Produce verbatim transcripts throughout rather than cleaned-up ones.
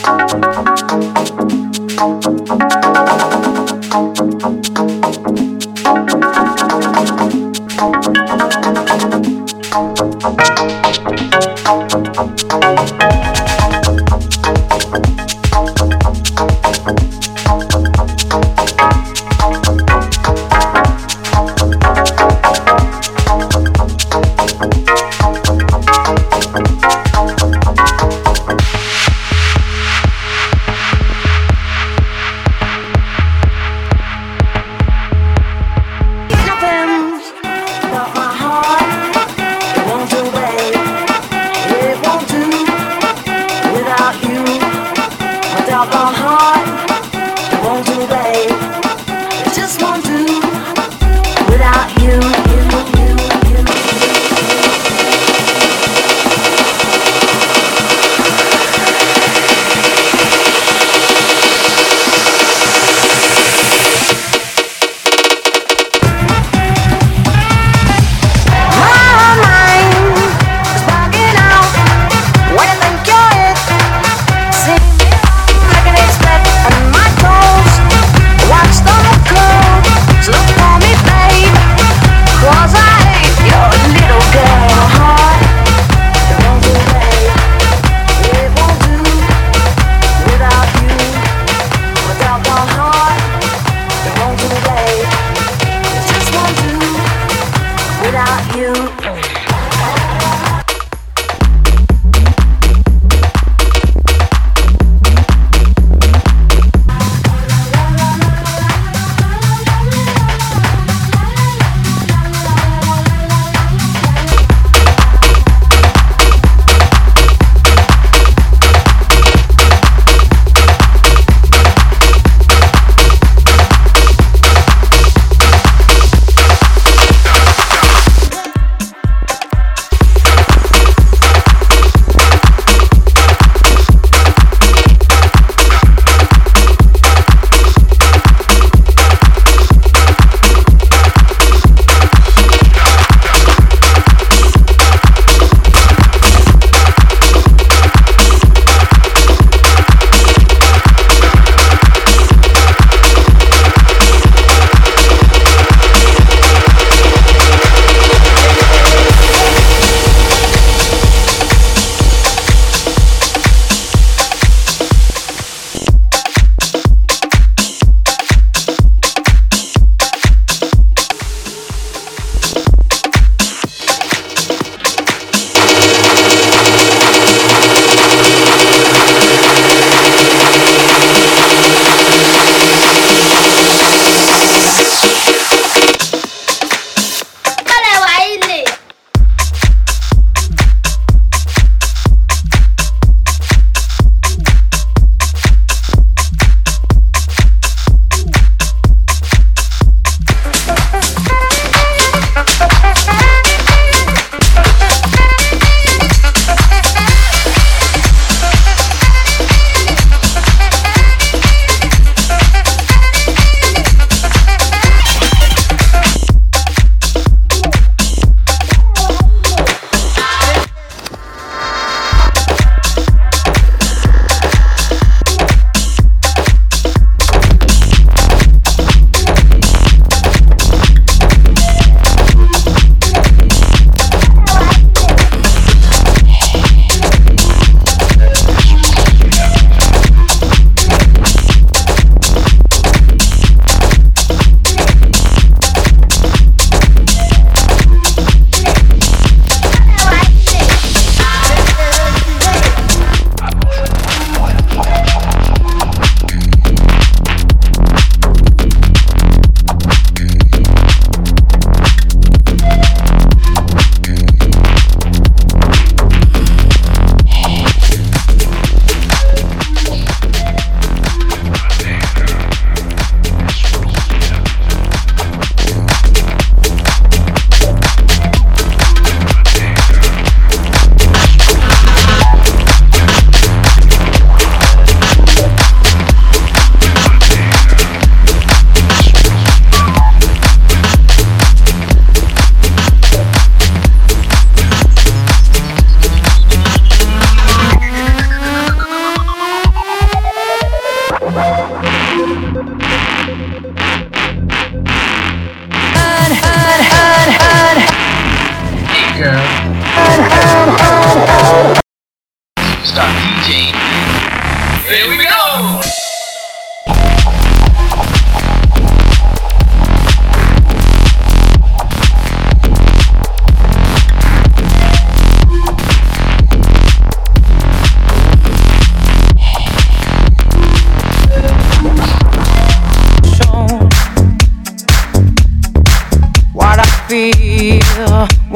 Making it sweat on my toes.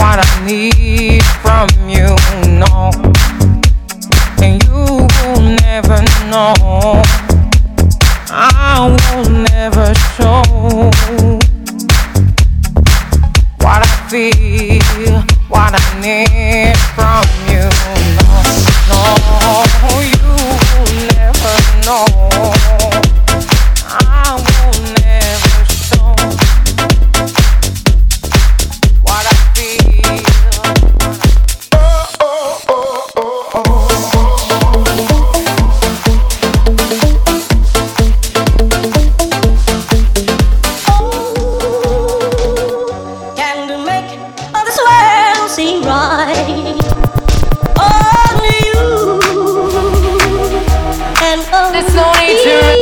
what I need from you, no. And you will never know. I will never show what I feel, what I need from you, no, no. You will never know. I will never show what I feel. Oh, oh, oh, oh, oh. There's no need to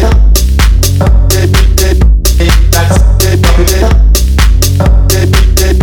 Then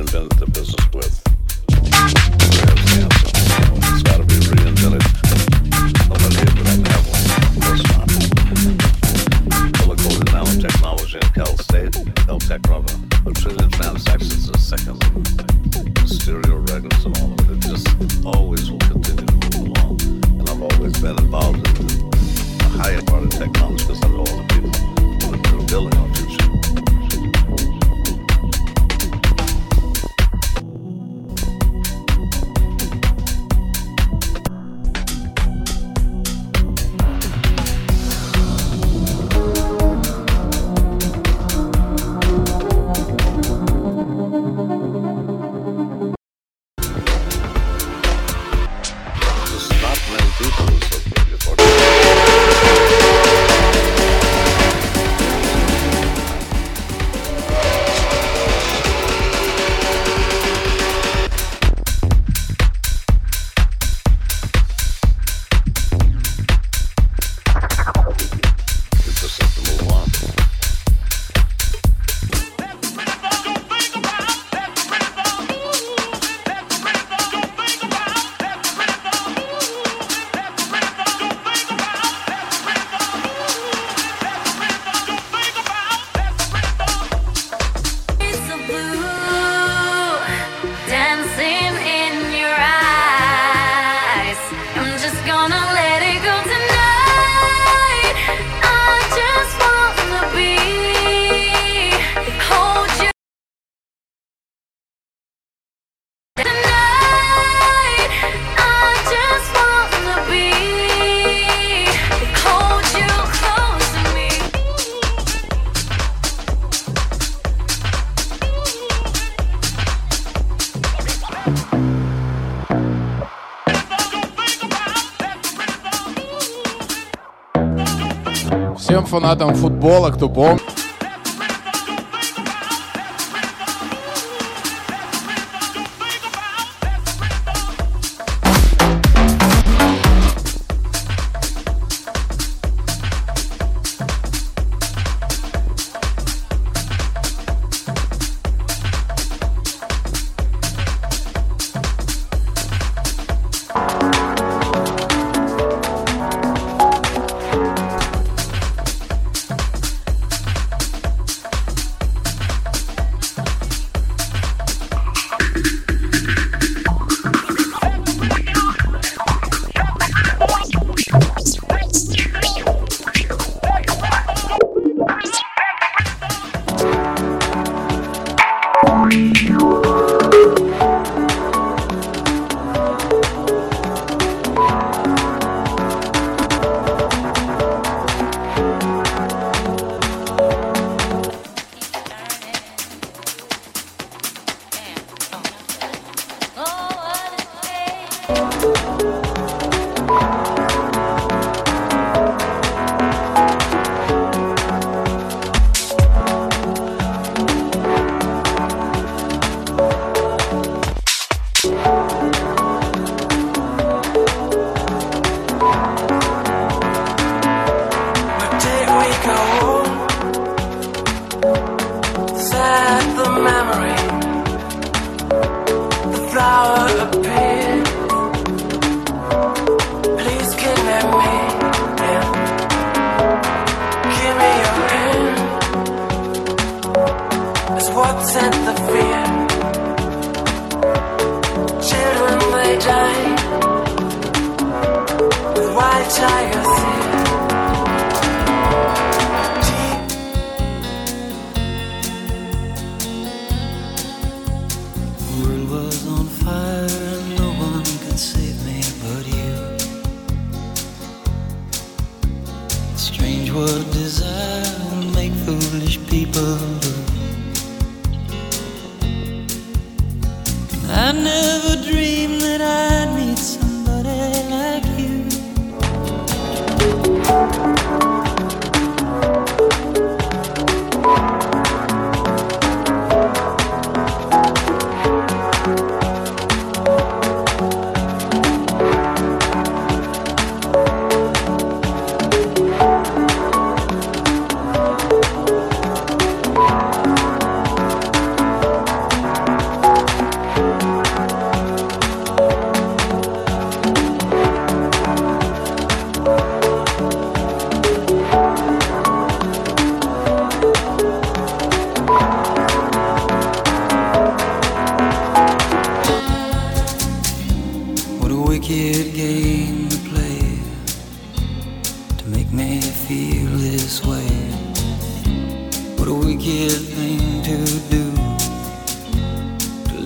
reinvented the business with. Where's the answer? It's got to be reinvented. Nobody ever didn't have one. Of course not. Silicon nanotechnology in Cal State, Caltech rubber, a trillion transactions a second, stereo records and all of it. It just always will continue to move along. And I've always been involved in the higher part of technology because I know all the people who are building our future. Всем фанатам футбола, кто помнит.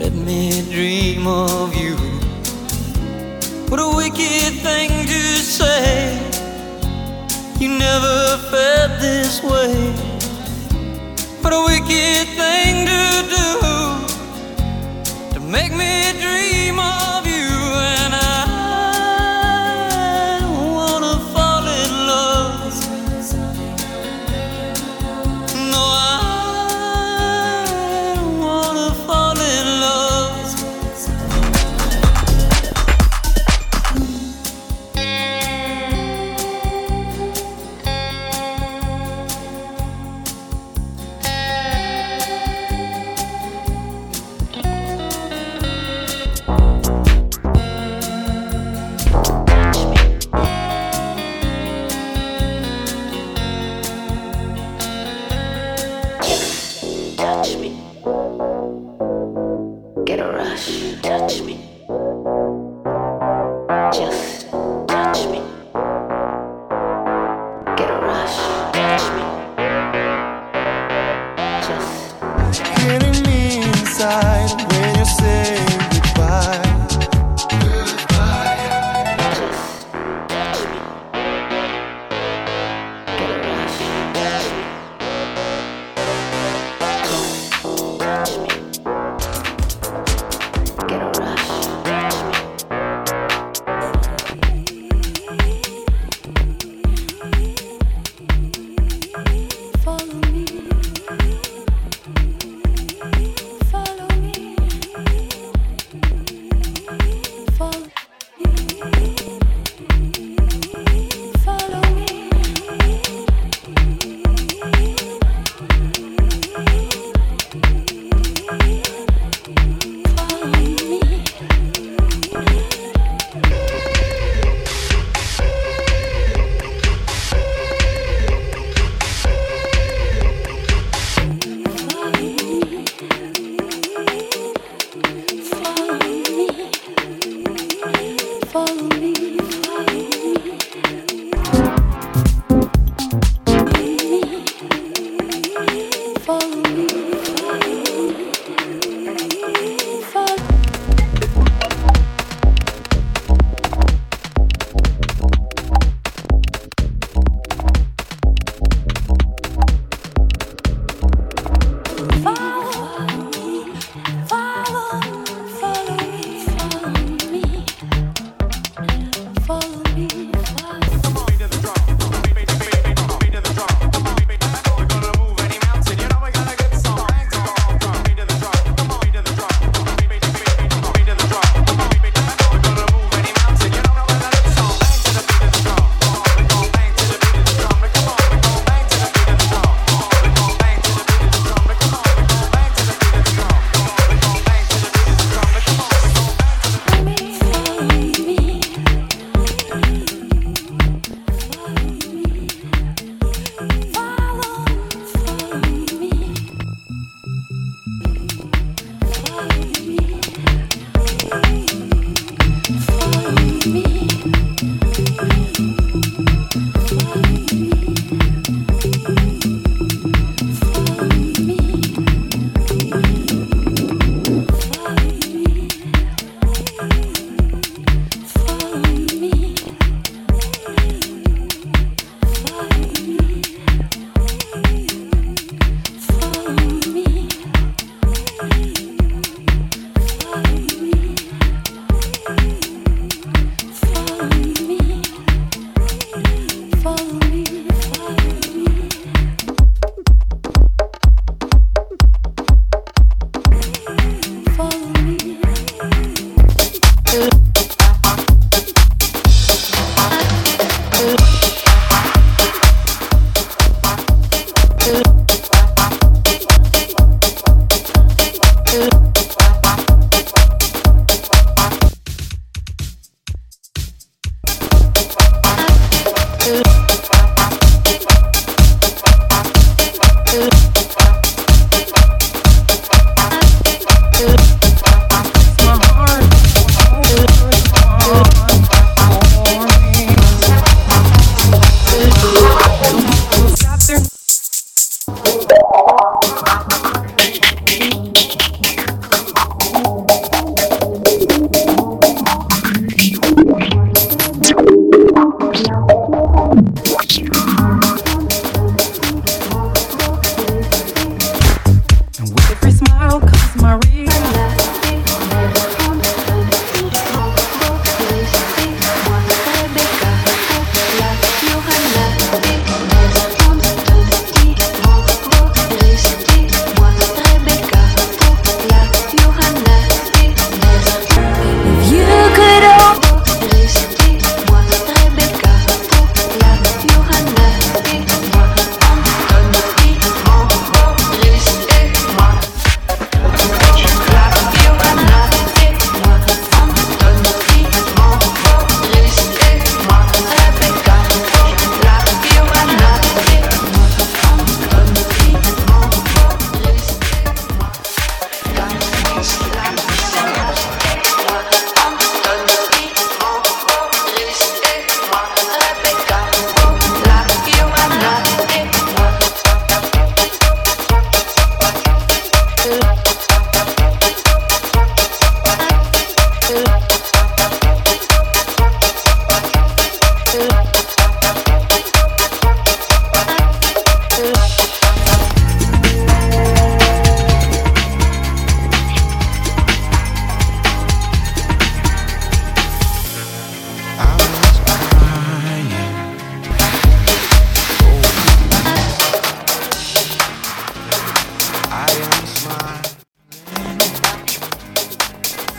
let me dream of you. What a wicked thing to say. You never felt this way. What a wicked thing to do, to make me dream of you. And I don't wanna fall in love. No, I don't wanna fall in love. Touch me. Get a rush. Touch me. Just touch me. Get a rush. Touch me. Just hitting me inside when you say goodbye. Just touch me. Get a rush. Touch me. Touch me. Get a rush. Touch me. Follow me. Follow me.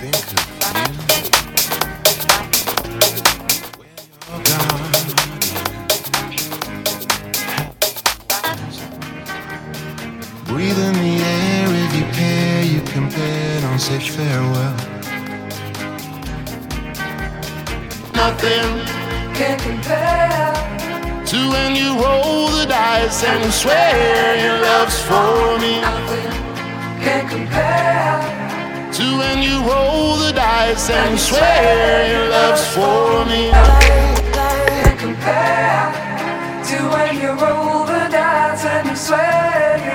think of you when you're gone. Breathe in the air if you care, you compare, don't say farewell. Nothing can compare to when you roll the dice and you swear your love's for me. Nothing can compare to when you roll the dice and you swear your love's for me. Nothing can compare to when you roll the dice and you swear your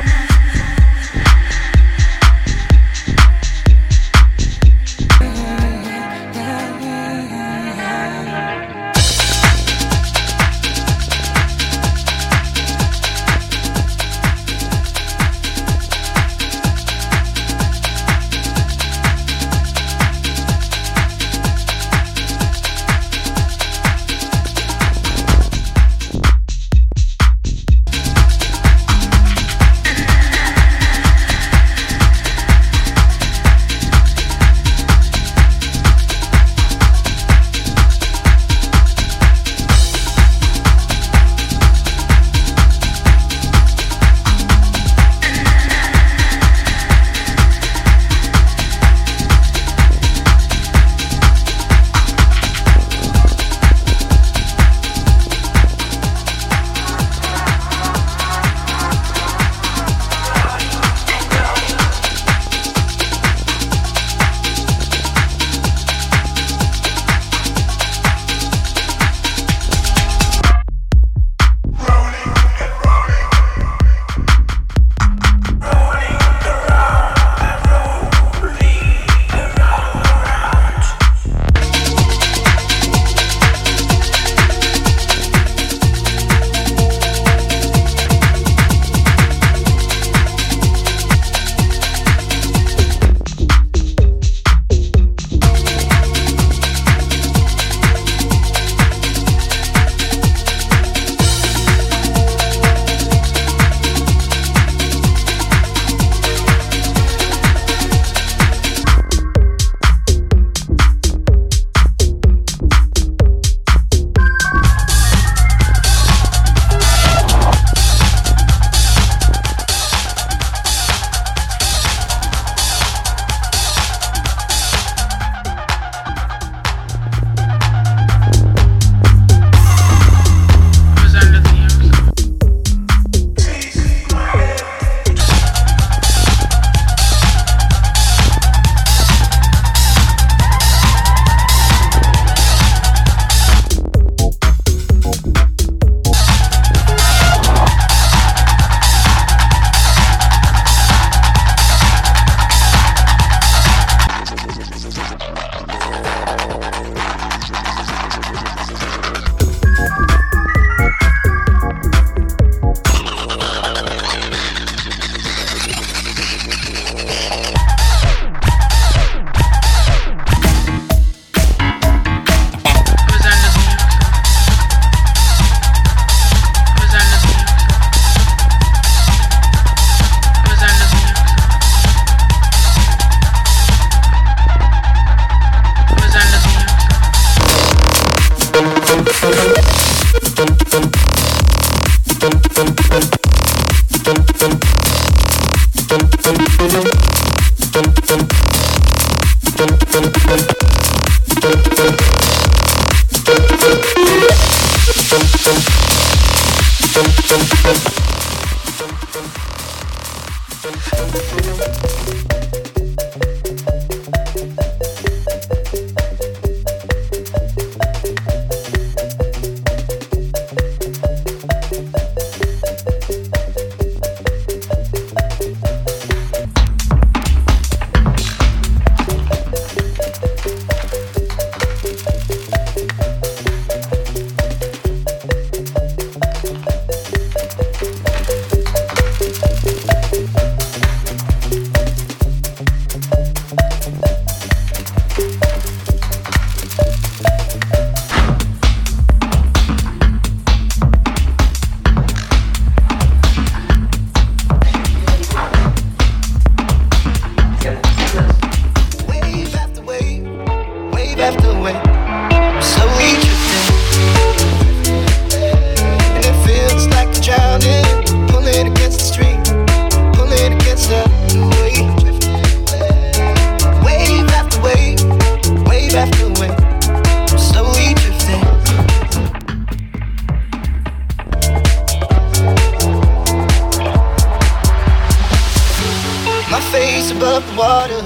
water.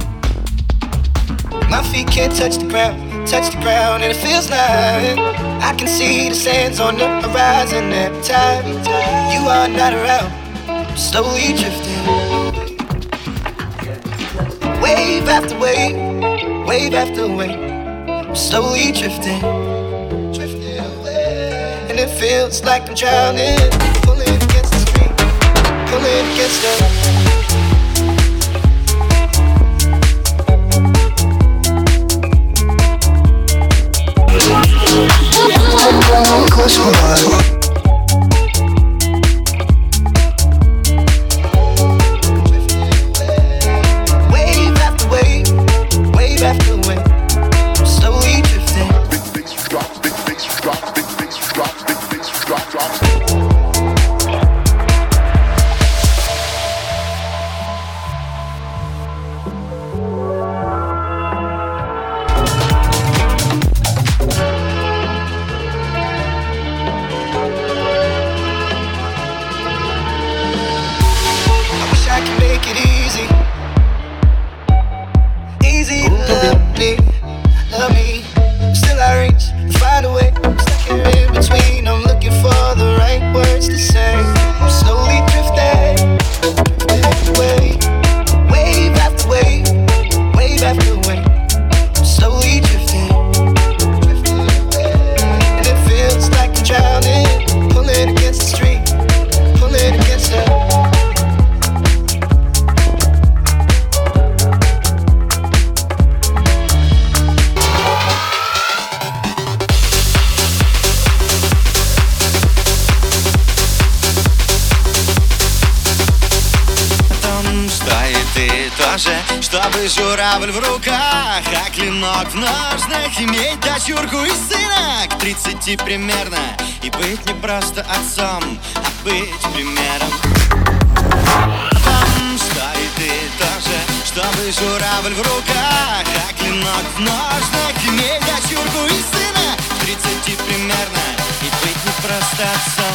My feet can't touch the ground, touch the ground, and it feels like I can see the sands on the horizon every time you are not around. I'm slowly drifting, wave after wave, wave after wave. I'm slowly drifting, drifting away, and it feels like I'm drowning, pulling against the stream, pulling against the. Close one. Wave after wave, wave after wave. I'm slowly drifting. Big bass drops, big bass drops, big bass drops, big bass drop drops. Чтобы журавль в руках, а клинок в ножнах, иметь дочурку и сына к тридцати примерно, и быть не просто отцом, а быть примером. Там стоит и тоже, чтобы журавль в руках, а клинок в ножнах, иметь дочурку и сына к тридцати примерно, и быть не просто отцом.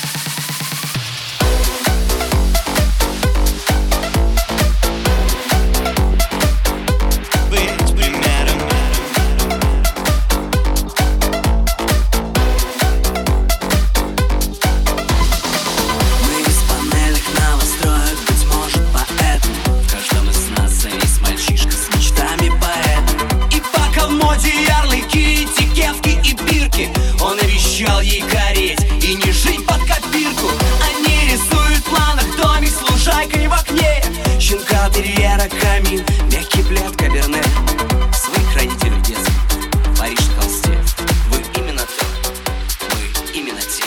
Он обещал ей гореть и не жить под копирку. Они рисуют в планах домик с лужайкой в окне, щенка, терьера, камин, мягкий плед, каберне. Своих родителей в детстве, Париж на холсте. Вы именно то, вы именно те.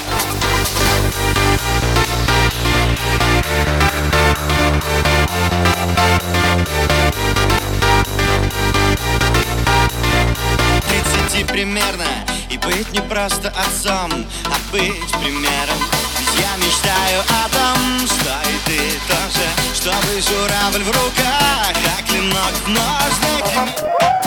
тридцати примерно, и быть не просто отцом, а быть примером. Ведь я мечтаю о том, что и ты тоже, чтобы журавль в руках, а клинок в ножнах.